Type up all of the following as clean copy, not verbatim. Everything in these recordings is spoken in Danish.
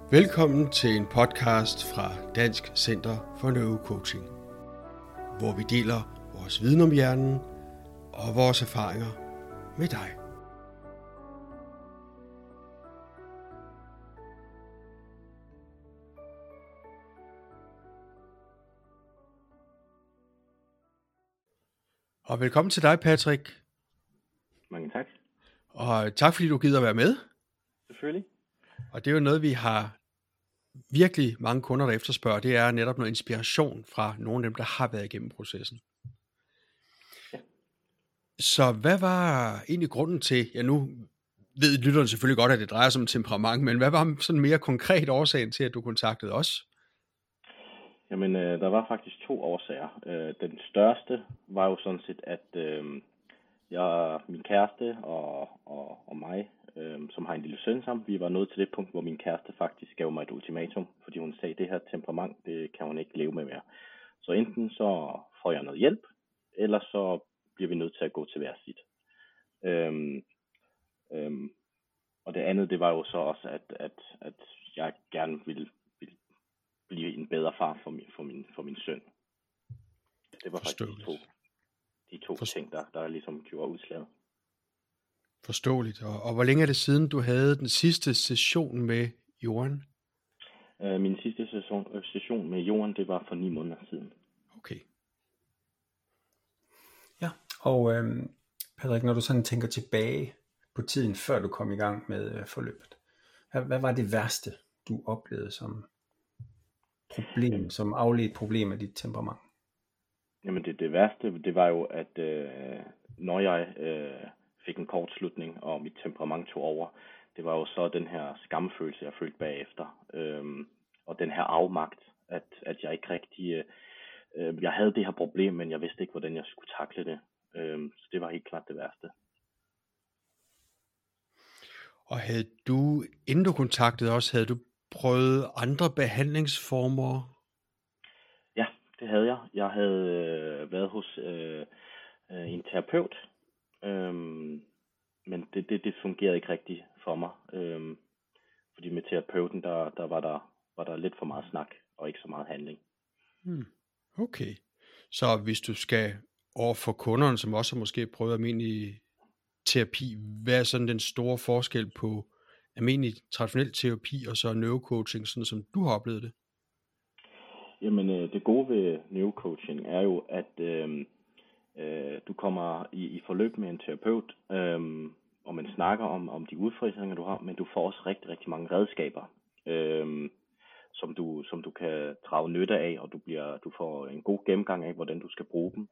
Velkommen til en podcast fra Dansk Center for Neurocoaching, hvor vi deler vores viden om hjernen og vores erfaringer med dig. Og velkommen til dig, Patrick. Mange tak. Og tak fordi du gider være med. Selvfølgelig. Og det er jo noget, vi har virkelig mange kunder, der efterspørger. Det er netop noget inspiration fra nogle af dem, der har været igennem processen. Ja. Så hvad var egentlig grunden til, nu ved lytterne selvfølgelig godt, at det drejer sig om temperament, men hvad var sådan mere konkret årsagen til, at du kontaktede os? Jamen, der var faktisk 2 årsager. Den største var jo sådan set, at min kæreste og mig, som har en lille søn sammen, vi var nået til det punkt, hvor min kæreste faktisk gav mig et ultimatum, fordi hun sagde, at det her temperament, det kan hun ikke leve med mere. Så enten så får jeg noget hjælp, eller så bliver vi nødt til at gå til hver sit. Og det andet, det var jo så også, at jeg gerne ville blive en bedre far for min søn. Det var faktisk de to ting, der ligesom gjorde udslaget. Forståeligt. Og hvor længe er det siden, du havde den sidste session med Jorden? Min sidste session med Jorden, det var for 9 måneder siden. Okay. Ja, og Patrick, når du sådan tænker tilbage på tiden, før du kom i gang med forløbet, hvad var det værste, du oplevede som problem, som afledt problem af dit temperament? Jamen det værste, det var jo, at når jeg fik en kortslutning, og mit temperament tog over, det var jo så den her skamfølelse, jeg følte bagefter, og den her afmagt, at jeg ikke rigtig, jeg havde det her problem, men jeg vidste ikke, hvordan jeg skulle takle det. Så det var helt klart det værste. Og havde du, inden du kontaktede os, havde du prøvet andre behandlingsformer? Ja, det havde jeg. Jeg havde været hos en terapeut, men det fungerede ikke rigtigt for mig. Fordi med terapeuten, der var der lidt for meget snak, og ikke så meget handling. Okay. Så hvis du skal over for kunderne, som også har måske prøvet almindelig terapi, hvad er sådan den store forskel på almindelig traditionel terapi og så neurocoaching, sådan som du har oplevet det? Jamen, det gode ved neurocoaching er jo, at du kommer i forløb med en terapeut, og man snakker om de udfordringer, du har, men du får også rigtig, rigtig mange redskaber, som du kan drage nytte af, og du får en god gennemgang af, hvordan du skal bruge dem.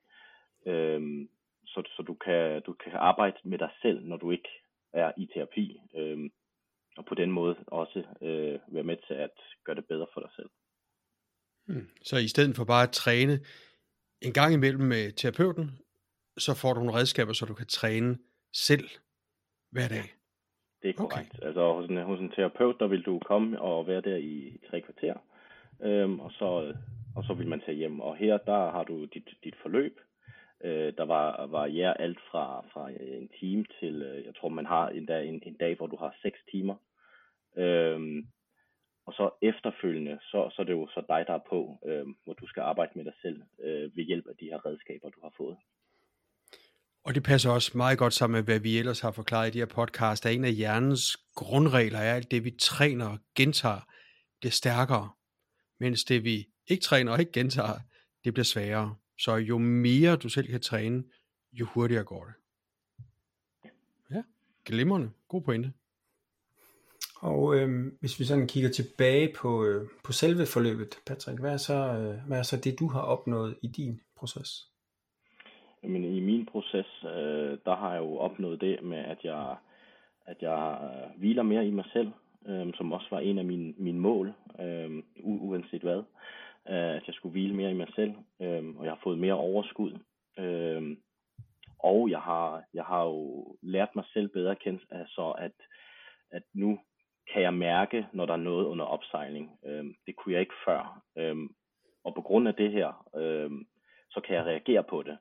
Så du kan arbejde med dig selv, når du ikke er i terapi, og på den måde også være med til at gøre det bedre for dig selv. Så i stedet for bare at træne en gang imellem med terapeuten, så får du nogle redskaber, så du kan træne selv hver dag. Det er korrekt. Okay. Altså hos en terapeut, der vil du komme og være der i 3 kvarter, og så vil man tage hjem. Og her, der har du dit forløb. Der varierer alt fra en time til, jeg tror man har en dag, hvor du har 6 timer. Og så efterfølgende, så er det jo så dig, der er på, hvor du skal arbejde med dig selv ved hjælp af de her redskaber, du har fået. Og det passer også meget godt sammen med, hvad vi ellers har forklaret i de her podcast, at en af hjernens grundregler er, at det vi træner og gentager, det stærkere, mens det vi ikke træner og ikke gentager, det bliver sværere. Så jo mere du selv kan træne, jo hurtigere går det. Ja, glimrende. God pointe. Og hvis vi sådan kigger tilbage på selve forløbet, Patrick, hvad er så det, du har opnået i din proces? Men i min proces, der har jeg jo opnået det med, at jeg hviler mere i mig selv, som også var en af mine mål, uanset hvad. At jeg skulle hvile mere i mig selv, og jeg har fået mere overskud. Og jeg har jo lært mig selv bedre at kende, altså at nu kan jeg mærke, når der er noget under opsejling. Det kunne jeg ikke før. Og på grund af det her, så kan jeg reagere på det.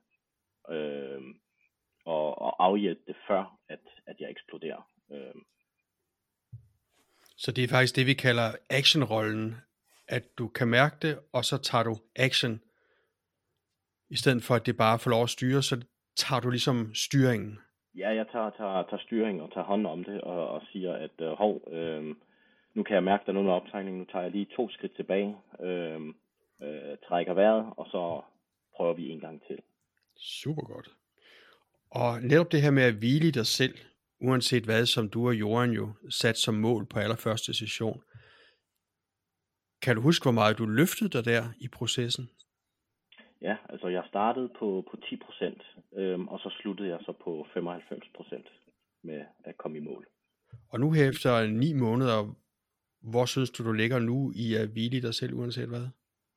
Og afhjælpe det før, at jeg eksploderer. Så det er faktisk det, vi kalder actionrollen, at du kan mærke det, og så tager du action. I stedet for, at det bare får lov at styre, så tager du ligesom styringen. Ja, jeg tager styring og tager hånd om det og siger, at nu kan jeg mærke, at der er noget med optrækning. Nu tager jeg lige 2 skridt tilbage, trækker vejret, og så prøver vi en gang til. Super godt. Og netop det her med at hvile i dig selv, uanset hvad, som du og Joran jo sat som mål på allerførste session. Kan du huske, hvor meget du løftede dig der i processen? Ja, altså jeg startede på 10%, og så sluttede jeg så på 95% med at komme i mål. Og nu her efter 9 måneder, hvor synes du ligger nu i at hvile i dig selv, uanset hvad?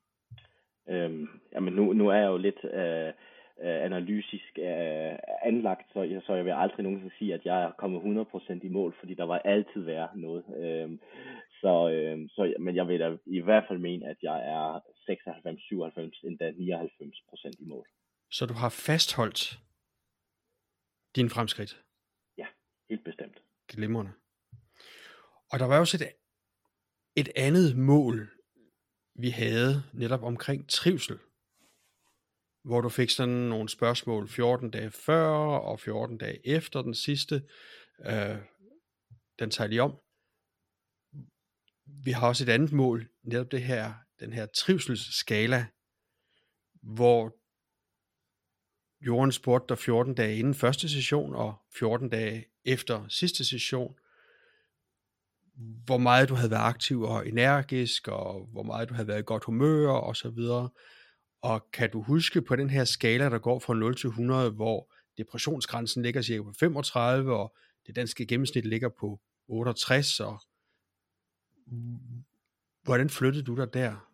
Jamen nu er jeg jo lidt analytisk anlagt, så jeg vil aldrig nogensinde sige, at jeg er kommet 100% i mål, fordi der var altid være noget. Men jeg vil da i hvert fald mene, at jeg er 96, 97, endda 99% i mål. Så du har fastholdt dine fremskridt? Ja, helt bestemt. Glimrende. Og der var også et andet mål, vi havde netop omkring trivsel, hvor du fik sådan nogle spørgsmål 14 dage før og 14 dage efter den sidste. Den tager lige om. Vi har også et andet mål, netop den her trivselsskala, hvor Joran spurgte dig 14 dage inden første session og 14 dage efter sidste session, hvor meget du havde været aktiv og energisk, og hvor meget du havde været i godt humør og så videre. Og kan du huske på den her skala, der går fra 0 til 100, hvor depressionsgrænsen ligger cirka på 35, og det danske gennemsnit ligger på 68, og hvordan flyttede du dig der?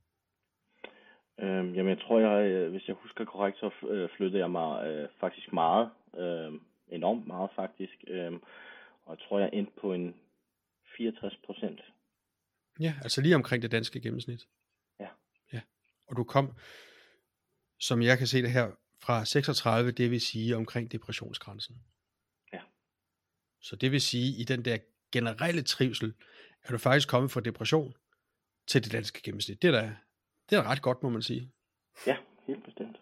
Jamen jeg tror, hvis jeg husker korrekt, så flyttede jeg mig faktisk meget, enormt meget faktisk, og jeg tror, jeg endte på en 64%. Ja, altså lige omkring det danske gennemsnit. Ja. Og du kom, som jeg kan se det her, fra 36, det vil sige omkring depressionsgrænsen. Ja. Så det vil sige, i den der generelle trivsel, er du faktisk kommet fra depression til det danske gennemsnit. Det er da ret godt, må man sige. Ja, helt bestemt.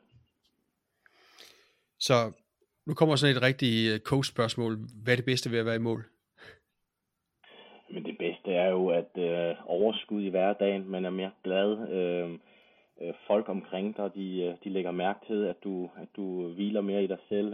Så nu kommer sådan et rigtigt coach-spørgsmål. Hvad er det bedste ved at være i mål? Men det bedste er jo, at overskud i hverdagen, man er mere glad. Folk omkring dig, de lægger mærke til, at du hviler mere i dig selv.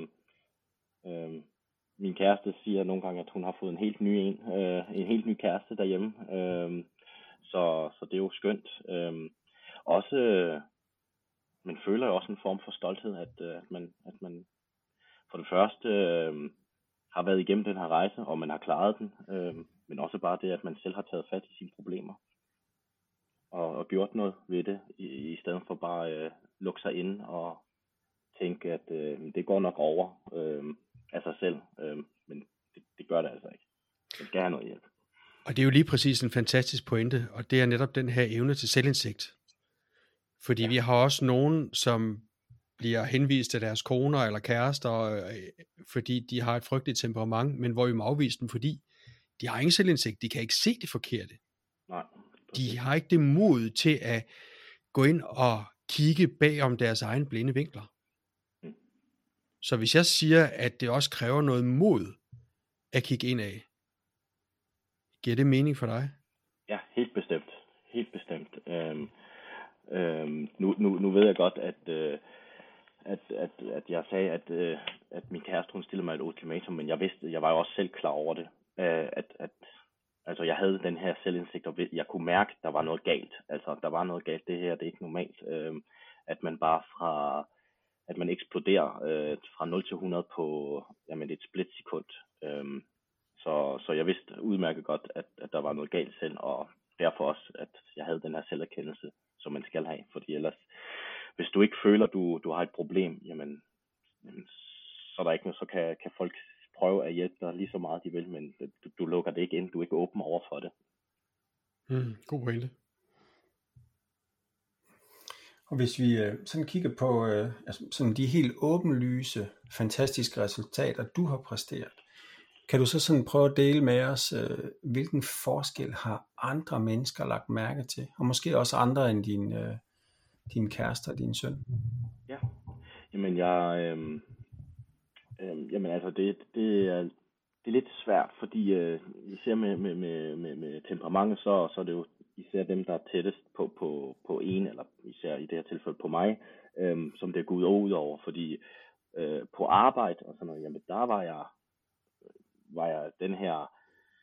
Min kæreste siger nogle gange, at hun har fået en helt ny kæreste derhjemme. Så det er jo skønt. Også, man føler jo også en form for stolthed, at man for det første har været igennem den her rejse, og man har klaret den. Men også bare det, at man selv har taget fat i sine problemer. Og gjort noget ved det, i stedet for bare lukke sig ind og tænke, at det går nok over af sig selv. Men det gør det altså ikke. Man skal have noget hjælp. Og det er jo lige præcis en fantastisk pointe, og det er netop den her evne til selvindsigt. Fordi vi har også nogen, som bliver henvist til deres koner eller kærester, fordi de har et frygteligt temperament, men hvor vi må afvise dem, fordi de har ingen selvindsigt. De kan ikke se det forkerte. Nej. De har ikke det mod til at gå ind og kigge bag om deres egen blinde vinkler. Så hvis jeg siger, at det også kræver noget mod at kigge indad, giver det mening for dig? Ja, helt bestemt. Helt bestemt. Nu ved jeg godt, at jeg sagde, at min kæreste, hun stillede mig et ultimatum, men jeg var jo også selv klar over det. Altså jeg havde den her selvindsigt, og jeg kunne mærke, at der var noget galt. Altså der var noget galt, det her, det er ikke normalt. At man bare at man eksploderer fra 0 til 100 på et splitsekund. Så jeg vidste udmærket godt, at der var noget galt selv, og derfor også, at jeg havde den her selverkendelse, som man skal have. Fordi ellers, hvis du ikke føler, du har et problem, jamen så er der ikke noget, så kan folk prøve at hjælpe dig lige så meget de vil, men du lukker det ikke ind, du er ikke åben over for det. God pointe. Og hvis vi sådan kigger på sådan de helt åbenlyse, fantastiske resultater, du har præsteret, Kan du så sådan prøve at dele med os, hvilken forskel har andre mennesker lagt mærke til? Og måske også andre end din kæreste og din søn? Ja, jamen jamen altså det er lidt svært, fordi især med temperamentet, så er det jo især dem, der er tættest på en, eller især i det her tilfælde på mig, som det er gået ud over, fordi på arbejde og sådan noget, jamen der var jeg den her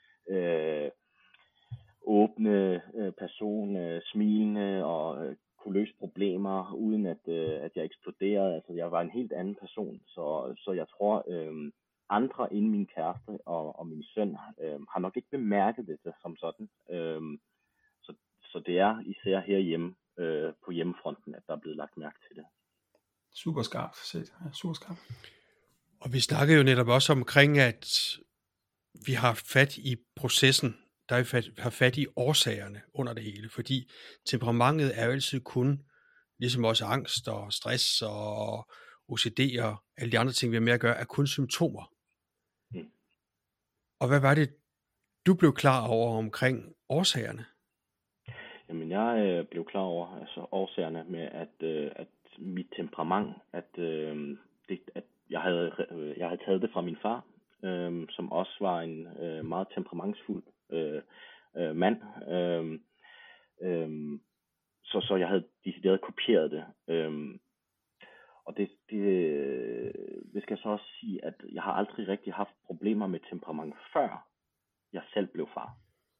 åbne person, smilende og kunne løse problemer uden at jeg eksploderede. Altså jeg var en helt anden person, så jeg tror andre end min kæreste og min søn har nok ikke bemærket det som sådan. Så det er især herhjemme på hjemmefronten, at der er blevet lagt mærke til det. Super skarpt set. Ja, super skarpt. Og vi snakkede jo netop også omkring, at vi har fat i processen, der har fat i årsagerne under det hele, fordi temperamentet er jo altid kun, ligesom også angst og stress og OCD og alle de andre ting, vi har med at gøre, er kun symptomer. Mm. Og hvad var det, du blev klar over omkring årsagerne? Jamen jeg blev klar over årsagerne med, at mit temperament, at jeg havde taget det fra min far, som også var en meget temperamentsfuld mand. Så jeg havde decideret kopieret det. Og det skal jeg så også sige, at jeg har aldrig rigtig haft problemer med temperament, før jeg selv blev far.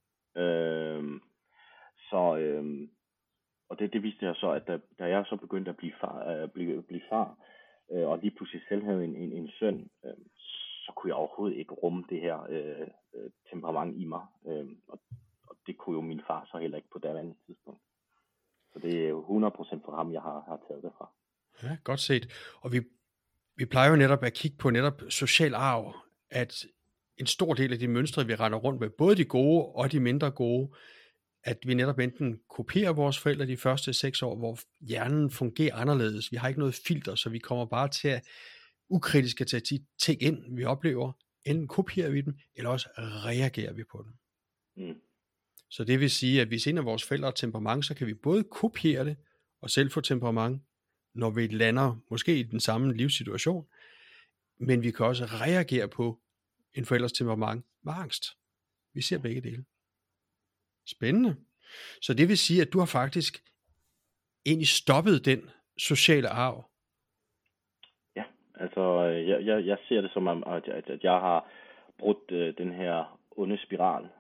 Og det viste jeg så, at da jeg så begyndte at blive far, og lige pludselig selv havde en søn, så kunne jeg overhovedet ikke rumme det her temperament i mig. Og det kunne jo min far så heller ikke på daværende tidspunkt. Så det er jo 100% for ham, jeg har taget det fra. Ja, godt set. Og vi plejer jo netop at kigge på netop social arv, at en stor del af de mønstre, vi render rundt med, både de gode og de mindre gode, at vi netop enten kopierer vores forældre de første 6 år, hvor hjernen fungerer anderledes. Vi har ikke noget filter, så vi kommer bare til at ukritisk at tage de ting ind, vi oplever. Enten kopierer vi dem, eller også reagerer vi på dem. Mm. Så det vil sige, at hvis en af vores forældre har temperament, så kan vi både kopiere det, og selv få temperament, når vi lander måske i den samme livssituation, men vi kan også reagere på en forældres temperament med angst. Vi ser begge dele. Spændende. Så det vil sige, at du har faktisk egentlig stoppet den sociale arv. Ja, altså jeg ser det som, at jeg har brudt den her onde spiral.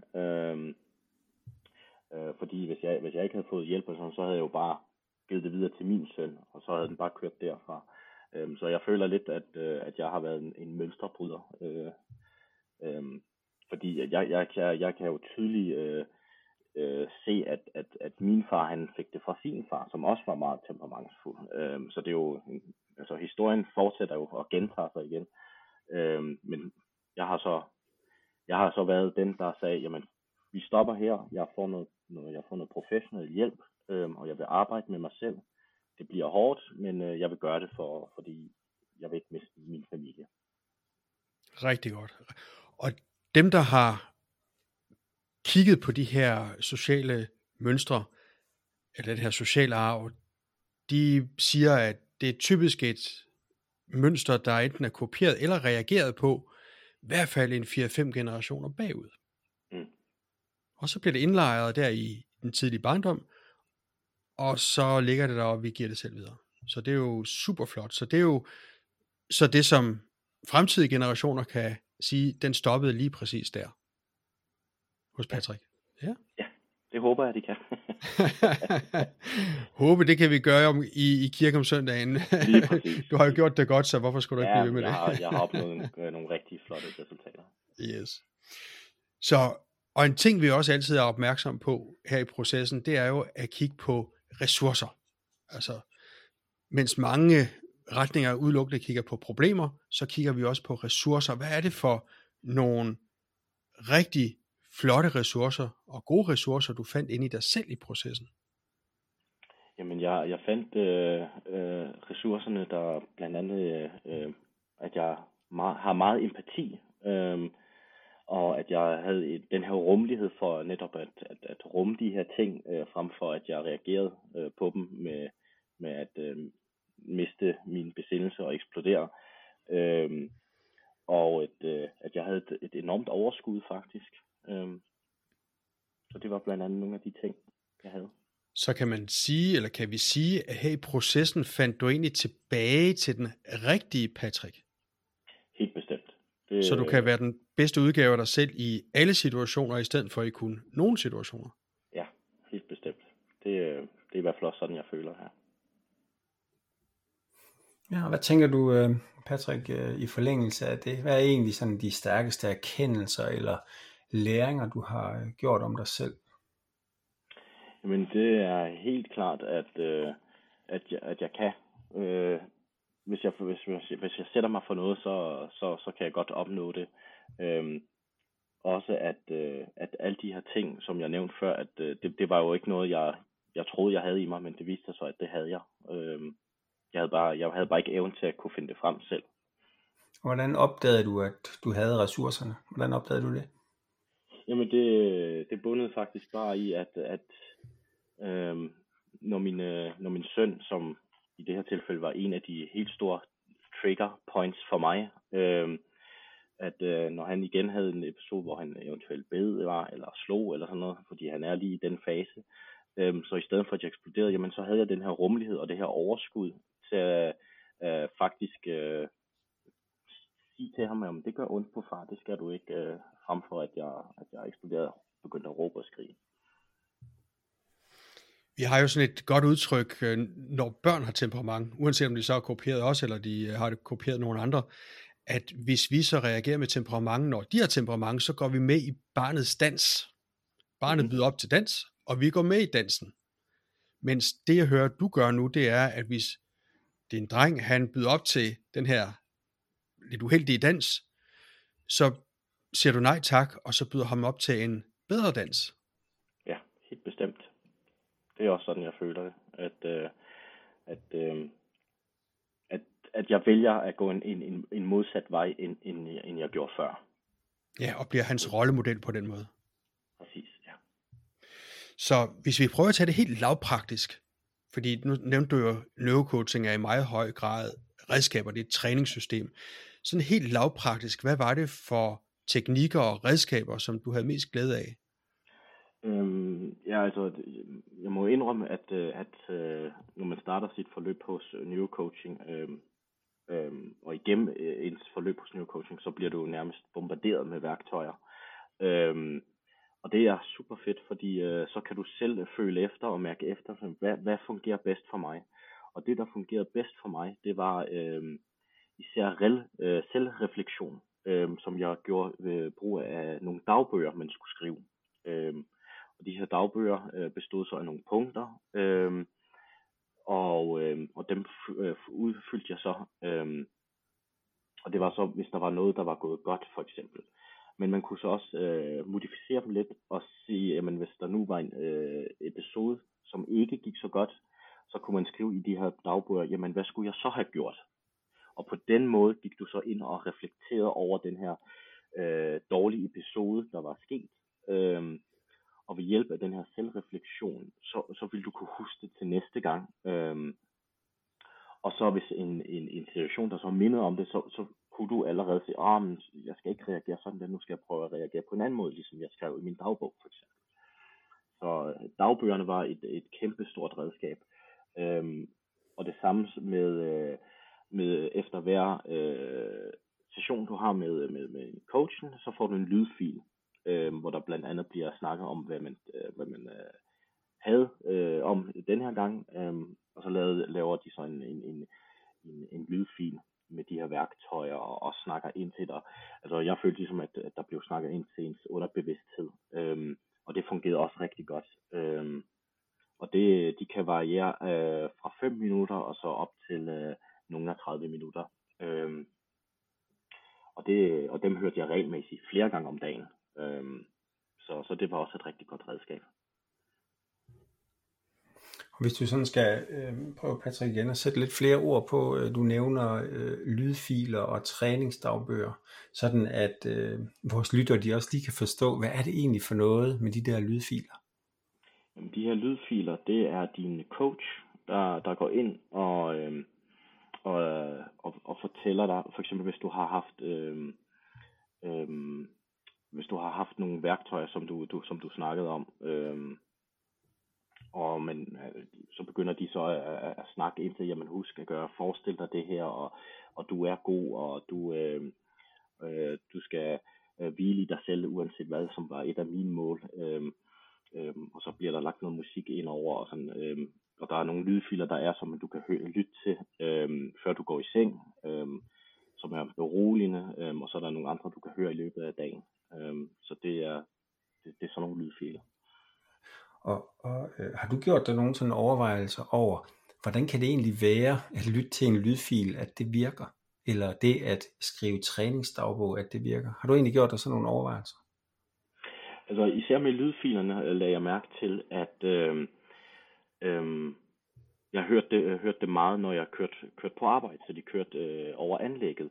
Fordi hvis jeg ikke havde fået hjælp, så havde jeg jo bare givet det videre til min søn, og så havde den bare kørt derfra. Så jeg føler lidt, at jeg har været en mønsterbryder. Fordi jeg kan jo tydeligt se, at min far, han fik det fra sin far, som også var meget temperamentsfuld. Så det er jo, altså historien fortsætter jo og gentager sig igen. Men jeg har så været den, der sagde, jamen, vi stopper her, jeg får noget professionel hjælp, og jeg vil arbejde med mig selv. Det bliver hårdt, men jeg vil gøre det fordi jeg vil ikke miste min familie. Rigtig godt. Og dem, der har kigget på de her sociale mønstre, eller det her sociale arv, de siger, at det er typisk et mønster, der enten er kopieret eller reageret på, i hvert fald en 4-5 generationer bagud. Mm. Og så bliver det indlejret der i den tidlige barndom, og så ligger det der, og vi giver det selv videre. Så det er jo super flot. Så det er jo så det, som fremtidige generationer kan sige, den stoppede lige præcis der. Hos Patrick. Ja, det håber jeg, de kan. Håbe, det kan vi gøre i kirke om søndagen. Du har jo gjort det godt, så hvorfor skulle du ikke blive ved med det? Jeg har opnået nogle rigtig flotte resultater. Yes. Så, og en ting, vi også altid er opmærksom på her i processen, det er jo at kigge på ressourcer. Altså, mens mange retninger udelukkende kigger på problemer, så kigger vi også på ressourcer. Hvad er det for nogle rigtig flotte ressourcer og gode ressourcer, du fandt inde i dig selv i processen? Jamen, jeg fandt ressourcerne, der blandt andet, at jeg har meget empati. og at jeg havde den her rummelighed for netop at rumme de her ting, frem for at jeg reagerede på dem med at miste min besindelse og eksplodere. Og at jeg havde et enormt overskud faktisk. Så det var blandt andet nogle af de ting, jeg havde. Så kan man sige, eller kan vi sige, at her i processen fandt du egentlig tilbage til den rigtige Patrick? Helt bestemt. Så du kan være den bedste udgave af dig selv i alle situationer, i stedet for i kun nogle situationer? Ja, helt bestemt. Det er i hvert fald også sådan, jeg føler her. Ja, hvad tænker du, Patrick, i forlængelse af det? Hvad er egentlig sådan de stærkeste erkendelser eller læringer, du har gjort om dig selv? Jamen, det er helt klart, at jeg kan. Hvis jeg sætter mig for noget, så kan jeg godt opnå det. Også at alle de her ting, som jeg nævnte før, at det var jo ikke noget, jeg troede, jeg havde i mig, men det viste sig så, at det havde jeg. Jeg havde bare ikke evnen til at kunne finde det frem selv. Hvordan opdagede du, at du havde ressourcerne? Hvordan opdagede du det? Jamen, det bundede faktisk bare i, at når min søn, som i det her tilfælde var en af de helt store trigger points for mig, når han igen havde en episode, hvor han eventuelt bed eller slog eller sådan noget, fordi han er lige i den fase, så i stedet for at jeg eksploderede, jamen så havde jeg den her rummelighed og det her overskud til at faktisk sige til ham, at det gør ondt på far, det skal du ikke, frem for at jeg eksploderede og begyndte at råbe og skrige. Vi har jo sådan et godt udtryk, når børn har temperament, uanset om de så har kopieret os, eller de har kopieret nogle andre, at hvis vi så reagerer med temperament, når de har temperament, så går vi med i barnets dans. Barnet byder op til dans, og vi går med i dansen. Mens det, jeg hører, du gør nu, det er, at hvis det er en dreng, han byder op til den her lidt uheldige dans, så siger du nej tak, og så byder ham op til en bedre dans. Ja, helt bestemt. Det er også sådan, jeg føler det. At jeg vælger at gå en modsat vej, end jeg gjorde før. Ja, og bliver hans rollemodel på den måde. Præcis, ja. Så hvis vi prøver at tage det helt lavpraktisk, fordi nu nævnte du jo, neurocoaching er i meget høj grad redskaber, det er et træningssystem. Sådan helt lavpraktisk, hvad var det for teknikker og redskaber, som du havde mest glæde af? Ja, altså, jeg må indrømme, at når man starter sit forløb hos neurocoaching, og igennem ens forløb hos neurocoaching, så bliver du nærmest bombarderet med værktøjer. Og det er super fedt, fordi så kan du selv føle efter og mærke efter, hvad fungerer bedst for mig. Og det, der fungerede bedst for mig, det var især selvreflektion, som jeg gjorde ved brug af nogle dagbøger, man skulle skrive. Og de her dagbøger bestod så af nogle punkter, og dem udfyldte jeg så. Og det var så, hvis der var noget, der var gået godt, for eksempel. Men man kunne så også modificere dem lidt og sige, jamen hvis der nu var en episode, som ikke gik så godt, så kunne man skrive i de her dagbøger, jamen hvad skulle jeg så have gjort? Og på den måde gik du så ind og reflekterede over den her dårlige episode, der var sket. Og ved hjælp af den her selvreflektion, så vil du kunne huske det til næste gang. Og så hvis en situation, der så mindede om det, så kunne du allerede sige, men jeg skal ikke reagere sådan, nu skal jeg prøve at reagere på en anden måde, ligesom jeg skrev i min dagbog for eksempel. Så dagbøgerne var et kæmpe stort redskab. Og det samme med efter hver session, du har med coachen, så får du en lydfil, hvor der blandt andet bliver snakket om, hvad man havde om den her gang, og så laver de så en lydfil med de her værktøjer og snakker ind til dig. Altså jeg følte ligesom, at der blev snakket ind til ens underbevidsthed, og det fungerede også rigtig godt. Og de kan variere fra 5 minutter og så op til nogle af 30 minutter. Og dem hørte jeg regelmæssigt flere gange om dagen. Så det var også et rigtig godt redskab. Og hvis du sådan skal prøve, Patrick, igen at sætte lidt flere ord på, du nævner lydfiler og træningsdagbøger, sådan at vores lyttere de også lige kan forstå, hvad er det egentlig for noget med de der lydfiler? Jamen, de her lydfiler, det er din coach, der går ind og fortæller dig, for eksempel hvis du har haft nogle værktøjer, som du snakkede om, så begynder de så at snakke ind til, jamen husk at forestil dig det her, og du er god, og du skal hvile i dig selv, uanset hvad, som var et af mine mål. Og så bliver der lagt noget musik ind over, og sådan, og der er nogle lydfiler, der er, som du kan lytte til, før du går i seng, som er beroligende, og så er der nogle andre, du kan høre i løbet af dagen. Så det er sådan nogle lydfiler. Og har du gjort dig nogle sådan overvejelser over, hvordan kan det egentlig være at lytte til en lydfil, at det virker? Eller det at skrive træningsdagbog, at det virker? Har du egentlig gjort dig sådan nogle overvejelser? Altså især med lydfilerne lagde jeg mærke til, at jeg hørte det meget, når jeg kørte på arbejde, så de kørte over anlægget.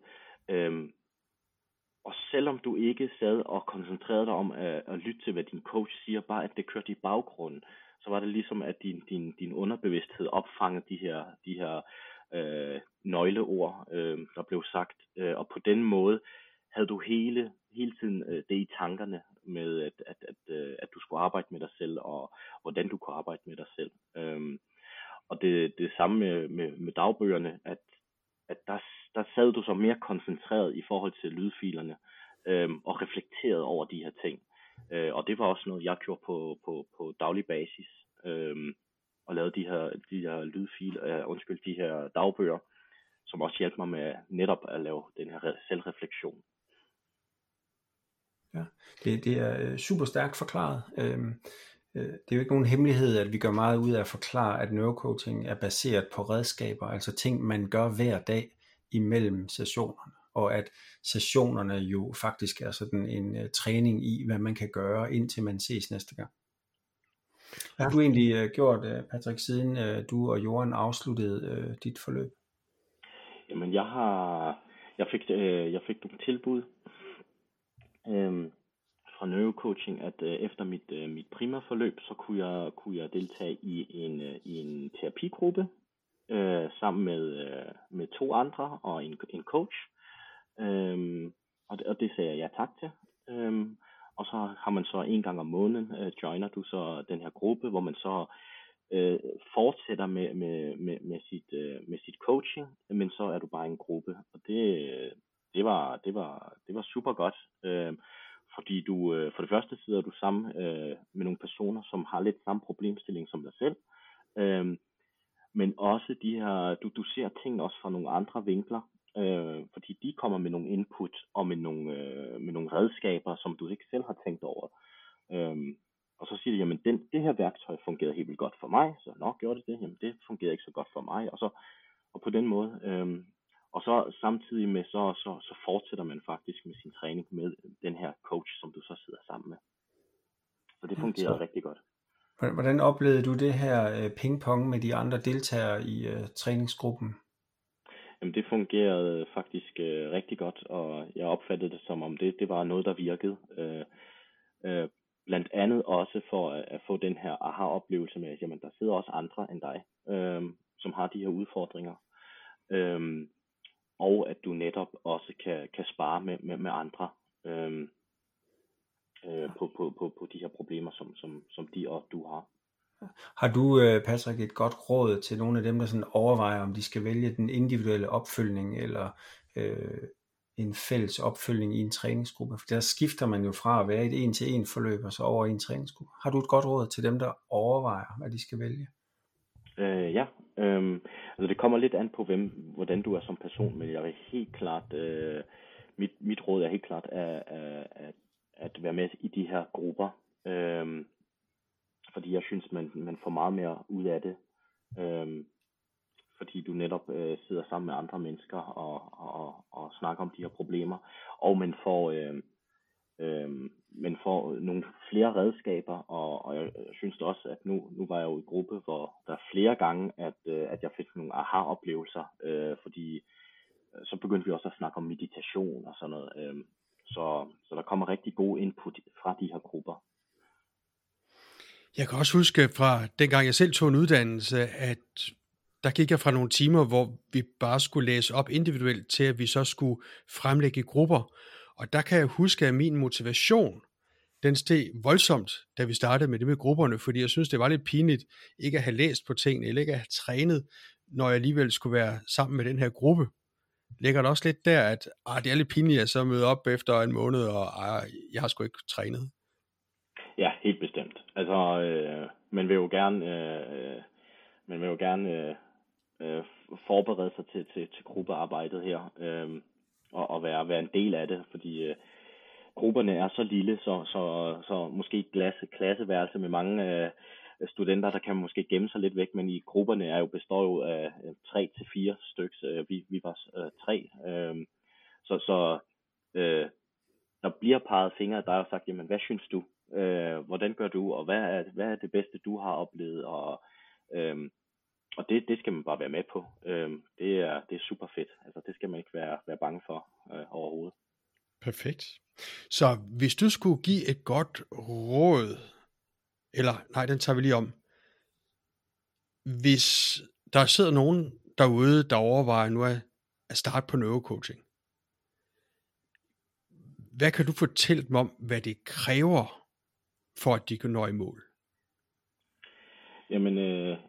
Og selvom du ikke sad og koncentrerede dig om at lytte til, hvad din coach siger, bare at det kørte i baggrunden, så var det ligesom, at din underbevidsthed opfangede de her nøgleord, der blev sagt. Og på den måde havde du hele tiden det i tankerne med, at du skulle arbejde med dig selv, og hvordan du kunne arbejde med dig selv. Og det samme med dagbøgerne, at der sad du så mere koncentreret i forhold til lydfilerne, og reflekteret over de her ting. Og det var også noget, jeg gjorde på daglig basis, og lavede de her de her dagbøger, som også hjalp mig med netop at lave den her selvreflektion. Ja, det er super stærkt forklaret. Det er jo ikke nogen hemmelighed, at vi gør meget ud af at forklare, at neurocoaching er baseret på redskaber, altså ting, man gør hver dag imellem sessionerne, og at sessionerne jo faktisk er sådan en træning i, hvad man kan gøre, indtil man ses næste gang. Hvad har du egentlig gjort, Patrick, siden du og Johan afsluttede dit forløb? Jamen, jeg fik nogle tilbud fra neurocoaching, at efter mit primærforløb, så kunne jeg deltage i en terapigruppe sammen med 2 andre og en coach. Og det sagde jeg ja tak til. Og så har man så en gang om måneden, joiner du så den her gruppe, hvor man så fortsætter med sit coaching, men så er du bare en gruppe. Og det var super godt. Fordi du for det første sidder du sammen med nogle personer, som har lidt samme problemstilling som dig selv. Men også du ser ting også fra nogle andre vinkler, fordi de kommer med nogle input og med nogle redskaber, som du ikke selv har tænkt over. Og så siger de, jamen det her værktøj fungerede helt vildt godt for mig, så gjorde det, jamen det fungerede ikke så godt for mig, og på den måde. Og så samtidig med, så fortsætter man faktisk med sin træning med den her coach, som du så sidder sammen med. Så det fungerer rigtig godt. Hvordan oplevede du det her pingpong med de andre deltagere i træningsgruppen? Jamen det fungerede faktisk rigtig godt, og jeg opfattede det som om det var noget, der virkede. Blandt andet også for at få den her aha-oplevelse med, at jamen, der sidder også andre end dig, som har de her udfordringer. Og at du netop også kan spare med andre på de her problemer, som de og du har. Har du, Patrick, et godt råd til nogle af dem, der sådan overvejer, om de skal vælge den individuelle opfølgning eller en fælles opfølgning i en træningsgruppe? For der skifter man jo fra at være i et 1-til-1 forløb og så over i en træningsgruppe. Har du et godt råd til dem, der overvejer, hvad de skal vælge? Ja, altså det kommer lidt an på, hvordan du er som person, men jeg vil helt klart, mit råd er helt klart at være med i de her grupper, fordi jeg synes, man får meget mere ud af det, fordi du netop sidder sammen med andre mennesker og snakker om de her problemer, og man får Men får nogle flere redskaber, og jeg synes også, at nu var jeg jo i gruppe, hvor der flere gange, at jeg fik nogle aha-oplevelser, fordi så begyndte vi også at snakke om meditation og sådan noget. Så der kommer rigtig god input fra de her grupper. Jeg kan også huske fra dengang jeg selv tog en uddannelse, at der gik jeg fra nogle timer, hvor vi bare skulle læse op individuelt, til at vi så skulle fremlægge i grupper. Og der kan jeg huske, at min motivation, den steg voldsomt, da vi startede med det med grupperne, fordi jeg synes, det var lidt pinligt ikke at have læst på tingene, eller ikke at have trænet, når jeg alligevel skulle være sammen med den her gruppe. Ligger der også lidt der, at det er lidt pinligt at så møde op efter en måned, og jeg har sgu ikke trænet? Ja, helt bestemt. Altså, man vil jo gerne forberede sig til gruppearbejdet her, og være en del af det, fordi grupperne er så lille, så måske et klasseværelse med mange studenter, der kan måske gemme sig lidt væk, men i grupperne består jo af 3 til 4 stykker. Vi var 3, så der bliver peget fingre af dig og sagt, jamen hvad synes du? Hvordan gør du, og hvad er det bedste, du har oplevet? Og det skal man bare være med på. Det er super fedt. Altså, det skal man ikke være bange for overhovedet. Perfekt. Så hvis du skulle give et godt råd, eller nej, den tager vi lige om. Hvis der sidder nogen derude, der overvejer nu at starte på neurocoaching, hvad kan du fortælle dem om, hvad det kræver, for at de kan nå i mål? Jamen,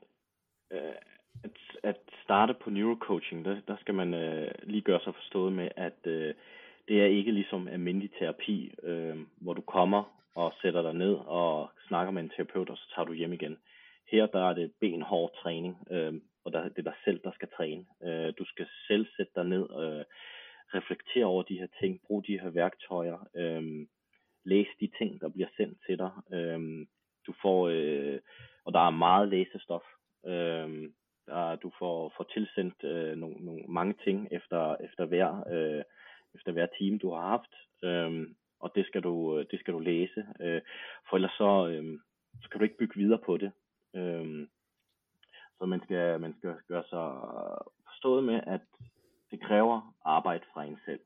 at starte på neurocoaching, der skal man lige gøre sig forstået med, at det er ikke ligesom almindelig terapi, hvor du kommer og sætter dig ned og snakker med en terapeut, og så tager du hjem igen. Her der er det benhård træning, og det er dig selv, der skal træne. Du skal selv sætte dig ned og reflektere over de her ting, bruge de her værktøjer, læs de ting, der bliver sendt til dig. Du får, og der er meget læsestof. Du får tilsendt nogle mange ting efter hver time, du har haft. Og det skal du læse. For ellers så kan du ikke bygge videre på det. Så man skal gøre sig forstået med, at det kræver arbejde fra en selv.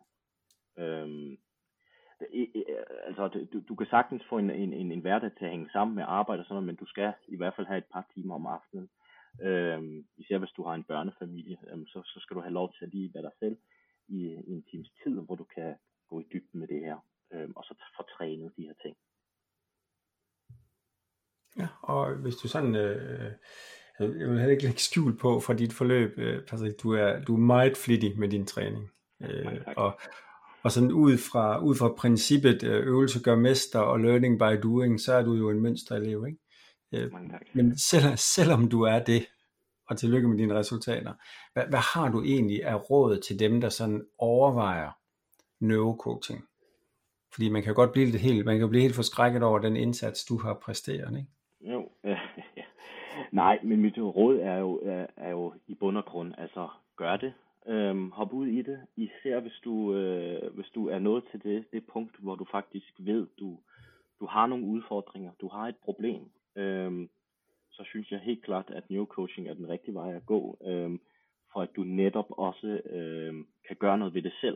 Altså, du kan sagtens få en hverdag til at hænge sammen med arbejde og sådan noget, men du skal i hvert fald have et par timer om aftenen. Især hvis du har en børnefamilie, så skal du have lov til at lige være dig selv i en times tid, hvor du kan gå i dybden med det her, og så få trænet de her ting. Ja, og hvis du sådan, jeg vil heller ikke lægge skjul på fra dit forløb, Patrick, du er meget flittig med din træning, og sådan ud fra princippet øvelse gør mester og learning by doing, så er du jo en mønsterelev, ikke? Men selvom du er det, og tillykke med dine resultater, hvad har du egentlig af råd til dem, der sådan overvejer neurocoaching? Fordi man kan godt blive helt forskrækket over den indsats, du har præsteret, ikke? Jo, nej, men mit råd er jo i bund og grund, altså gør det. Hop ud i det, især hvis du er nået til det punkt, hvor du faktisk ved, du har nogle udfordringer, du har et problem, så synes jeg helt klart, at neurocoaching er den rigtige vej at gå, for at du netop også kan gøre noget ved det selv.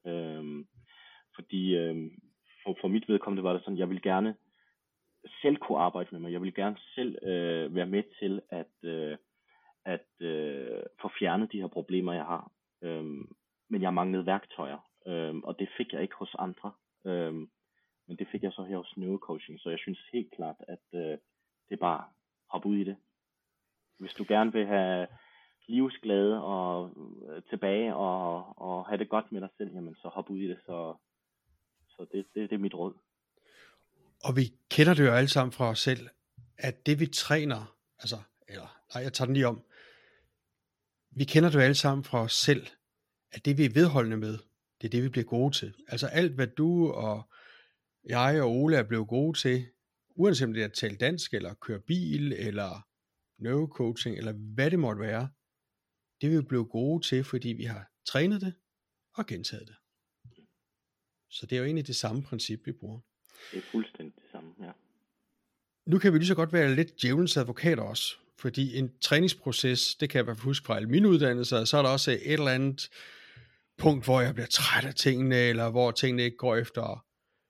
Fordi for mit vedkommende var det sådan, jeg vil gerne selv kunne arbejde med mig, jeg vil gerne selv være med til at få fjernet de her problemer, jeg har. Men jeg manglede værktøjer, og det fik jeg ikke hos andre. Men det fik jeg så her hos neurocoaching, så jeg synes helt klart, at det er bare hop ud i det. Hvis du gerne vil have livsglæde og tilbage og have det godt med dig selv, jamen så hop ud i det. Så det er mit råd. Og vi kender det jo alle sammen fra os selv, at det vi træner, jeg tager den lige om. Vi kender det jo alle sammen fra os selv, at det vi er vedholdende med, det er det vi bliver gode til. Altså alt hvad du og jeg og Ole er blevet gode til, uanset om det er at tale dansk, eller køre bil, eller neurocoaching, eller hvad det måtte være, det vil vi blive gode til, fordi vi har trænet det og gentaget det. Så det er jo egentlig det samme princip, vi bruger. Det er fuldstændig det samme, ja. Nu kan vi lige så godt være lidt djævelens advokater også, fordi en træningsproces, det kan jeg i hvert fald huske fra alle mine uddannelser, så er der også et eller andet punkt, hvor jeg bliver træt af tingene, eller hvor tingene ikke går efter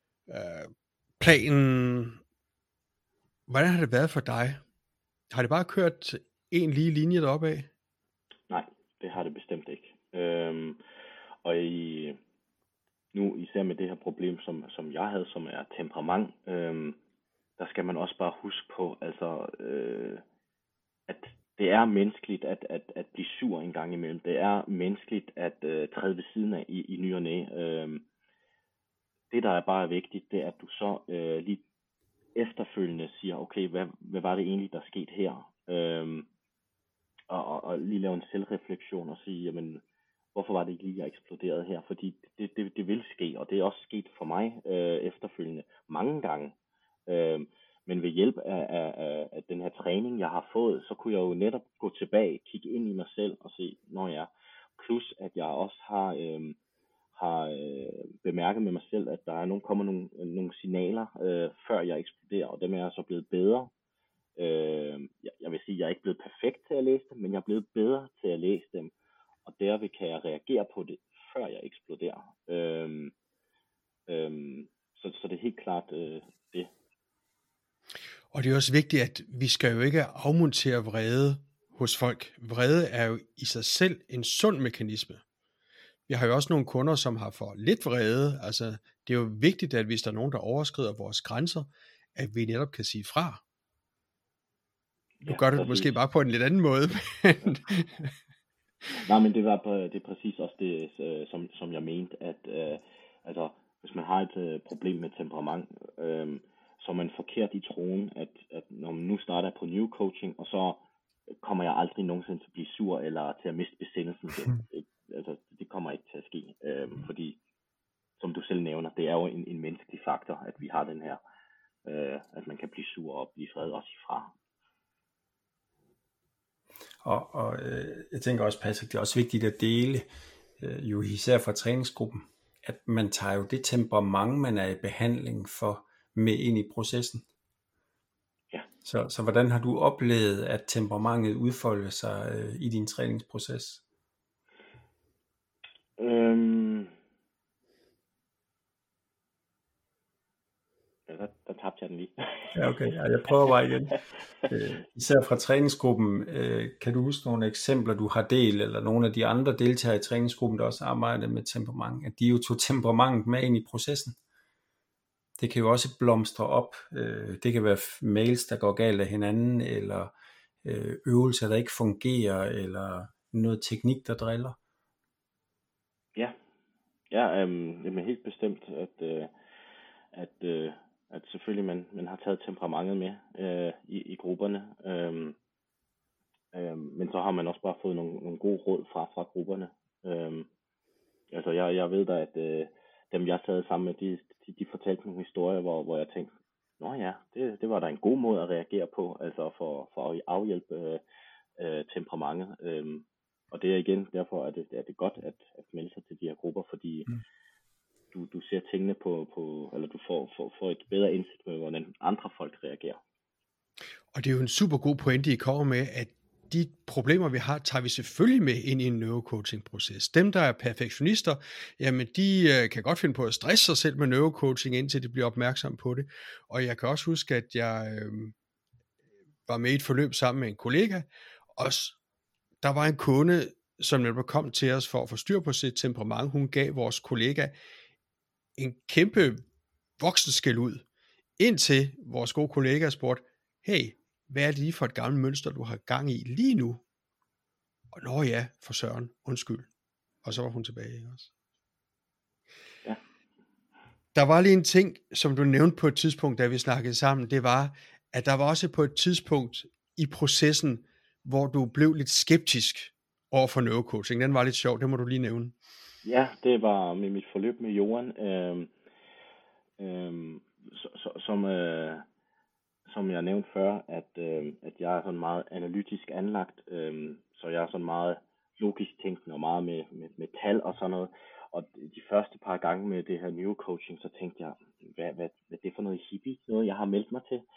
planen. Hvordan har det været for dig? Har det bare kørt en lige linje deroppe af? Nej, det har det bestemt ikke. Og nu især med det her problem, som jeg havde, som er temperament, der skal man også bare huske på, altså, at det er menneskeligt at blive sur en gang imellem. Det er menneskeligt at træde ved siden af i ny og næ. Det, der er bare vigtigt, det er, at du så lige efterfølgende siger, okay, hvad var det egentlig, der skete her? Og lige lave en selvreflektion og sige, jamen, hvorfor var det ikke lige, jeg eksploderede her? Fordi det vil ske, og det er også sket for mig efterfølgende mange gange. Men ved hjælp af den her træning, jeg har fået, så kunne jeg jo netop gå tilbage, kigge ind i mig selv og se, når jeg plus at jeg også har bemærket med mig selv, at der kommer nogle signaler, før jeg eksploderer, og dem er jeg så blevet bedre. Jeg vil sige, at jeg er ikke blevet perfekt til at læse dem, men jeg er blevet bedre til at læse dem, og derved kan jeg reagere på det, før jeg eksploderer. Så det er helt klart det. Og det er også vigtigt, at vi skal jo ikke afmontere vrede hos folk. Vrede er jo i sig selv en sund mekanisme. Vi har jo også nogle kunder, som har for lidt vrede. Altså, det er jo vigtigt, at hvis der er nogen, der overskrider vores grænser, at vi netop kan sige fra. Du gør det måske bare på en lidt anden måde. Nej, men det er præcis også det, som jeg mente, at altså, hvis man har et problem med temperament, så er man forkert i troen, at når man nu starter på new coaching, og så kommer jeg aldrig nogensinde til at blive sur, eller til at miste besindelsen. Altså, det kommer ikke til at ske, fordi, som du selv nævner, det er jo en menneskelig faktor, at vi har den her, at man kan blive sur og blive vred også ifra. Og jeg tænker også, Patrick, det er også vigtigt at dele, jo især fra træningsgruppen, at man tager jo det temperament, man er i behandling for, med ind i processen. Ja. Så hvordan har du oplevet, at temperamentet udfolder sig i din træningsproces? Der tabte jeg den lige. Ja, okay. Ja, jeg prøver bare igen. Især fra træningsgruppen, kan du huske nogle eksempler, du har delt, eller nogle af de andre deltagere i træningsgruppen, der også arbejder med temperament, at de jo tog temperament med ind i processen? Det kan jo også blomstre op. Det kan være mails, der går galt af hinanden, eller øvelser, der ikke fungerer, eller noget teknik, der driller. Ja, jamen helt bestemt, at selvfølgelig man har taget temperamentet med i grupperne, men så har man også bare fået nogle gode råd fra grupperne. Altså jeg ved da, at dem jeg sad sammen med, de fortalte nogle historier, hvor jeg tænkte, nå ja, det var da en god måde at reagere på, altså for at afhjælpe temperamentet. Og det er igen derfor, at det er godt at melde sig til de her grupper, fordi du ser tingene på eller du får et bedre indsigt med, hvordan andre folk reagerer. Og det er jo en super god pointe, I kommer med, at de problemer, vi har, tager vi selvfølgelig med ind i en neurocoaching-proces. Dem, der er perfektionister, jamen de kan godt finde på at stresse sig selv med neurocoaching, indtil de bliver opmærksom på det. Og jeg kan også huske, at jeg var med i et forløb sammen med en kollega, og der var en kunde, som netop kom til os for at få styr på sit temperament. Hun gav vores kollega en kæmpe voksenskæld ud, indtil vores gode kollega spurgte, hey, hvad er det lige for et gammelt mønster, du har gang i lige nu? Og nå ja, for søren, undskyld. Og så var hun tilbage også. Ja. Der var lige en ting, som du nævnte på et tidspunkt, da vi snakkede sammen, det var, at der var også på et tidspunkt i processen, hvor du blev lidt skeptisk over for neurocoaching. Den var lidt sjov, det må du lige nævne. Ja, det var med mit forløb med Johan, som jeg nævnte før, at jeg er sådan meget analytisk anlagt, så jeg er sådan meget logisk tænkende og meget med tal og sådan noget. Og de første par gange med det her neurocoaching, så tænkte jeg, hvad er det for noget hippie, noget jeg har meldt mig til?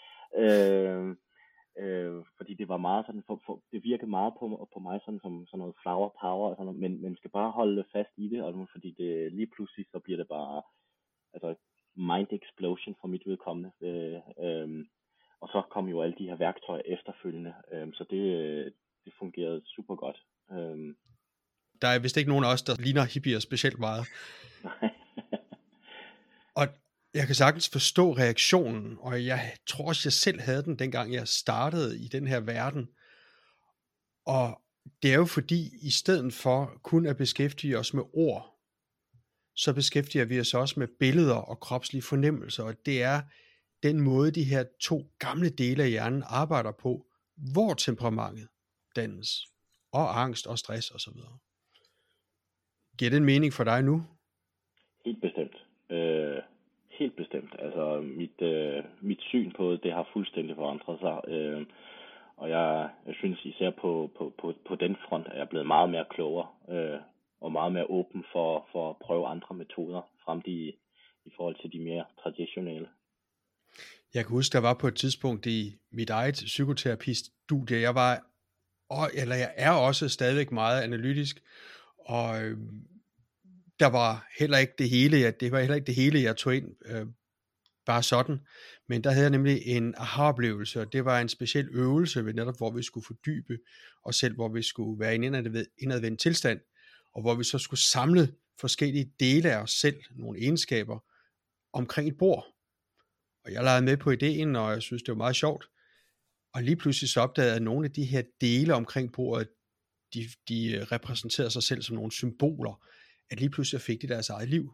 Fordi det var meget sådan, det virkede meget på mig som sådan noget flower power, og sådan noget, men man skal bare holde fast i det, og fordi det lige pludselig, så bliver det bare, altså mind explosion for mit vedkommende. Og så kom jo alle de her værktøjer efterfølgende, så det fungerede super godt. Der er vist ikke nogen af os, der ligner hippier specielt meget. Nej. Og jeg kan sagtens forstå reaktionen, og jeg tror også, jeg selv havde den, dengang jeg startede i den her verden. Og det er jo fordi, i stedet for kun at beskæftige os med ord, så beskæftiger vi os også med billeder og kropslige fornemmelser, og det er den måde, de her 2 gamle dele af hjernen arbejder på, hvor temperamentet dannes, og angst og stress osv. Giver det en mening for dig nu? Helt bestemt. Helt bestemt. Altså mit syn på det har fuldstændig forandret sig. Og jeg synes især på den front er jeg blevet meget mere klogere og meget mere åben for at prøve andre metoder frem i forhold til de mere traditionelle. Jeg kan huske, der var på et tidspunkt i mit eget psykoterapistudie, jeg er også stadigvæk meget analytisk, og der var heller ikke det hele, det var heller ikke det hele, jeg tog ind bare sådan, men der havde jeg nemlig en aha-oplevelse, og det var en speciel øvelse, netop hvor vi skulle fordybe os selv, hvor vi skulle være i en indadvendt tilstand, og hvor vi så skulle samle forskellige dele af os selv, nogle egenskaber, omkring et bord. Og jeg legede med på ideen, og jeg synes, det var meget sjovt. Og lige pludselig så opdagede jeg, at nogle af de her dele omkring bordet, de repræsenterede sig selv som nogle symboler, at lige pludselig fik de deres eget liv.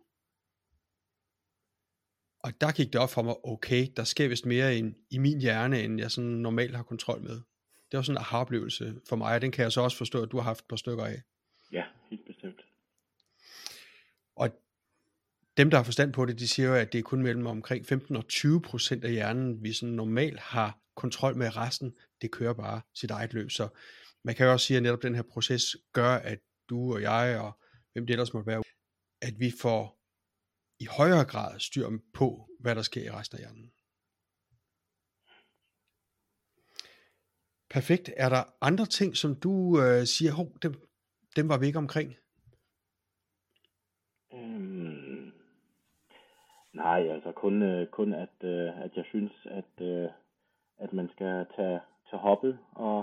Og der gik det op for mig, okay, der sker vist mere i min hjerne, end jeg sådan normalt har kontrol med. Det var sådan en aha-oplevelse for mig, og den kan jeg så også forstå, at du har haft et par stykker af. Ja, helt bestemt. Og dem, der har forstand på det, de siger jo, at det er kun mellem omkring 15 og 20% af hjernen, vi sådan normalt har kontrol med. Resten, det kører bare sit eget løb. Så man kan jo også sige, at netop den her proces gør, at du og jeg, og hvem det ellers måtte være, at vi får i højere grad styr på, hvad der sker i resten af hjernen. Perfekt. Er der andre ting, som du siger, dem var vi ikke omkring? Nej, altså kun at jeg synes, at man skal tage hoppet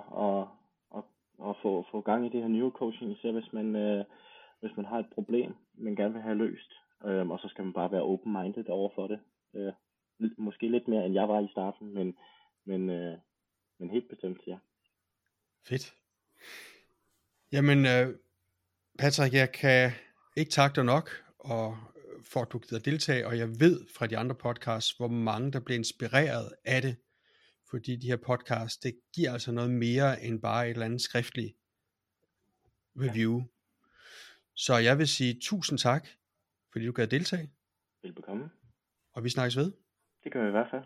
og få gang i det her neurocoaching, især hvis man har et problem, man gerne vil have løst. Og så skal man bare være open-minded over for det. Måske lidt mere, end jeg var i starten, men helt bestemt, ja. Fedt. Jamen, Patrick, jeg kan ikke takke dig nok for at du gider deltage, og jeg ved fra de andre podcasts, hvor mange der bliver inspireret af det, fordi de her podcasts, det giver altså noget mere end bare et eller andet skriftligt review. Ja. Så jeg vil sige tusind tak, fordi du gad deltage. Velbekomme. Og vi snakkes ved. Det gør vi i hvert fald.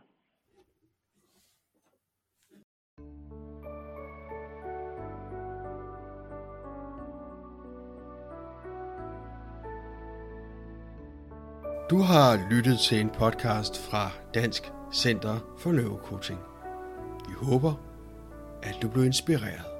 Du har lyttet til en podcast fra Dansk Center for Neurocoaching. Vi håber, at du blev inspireret.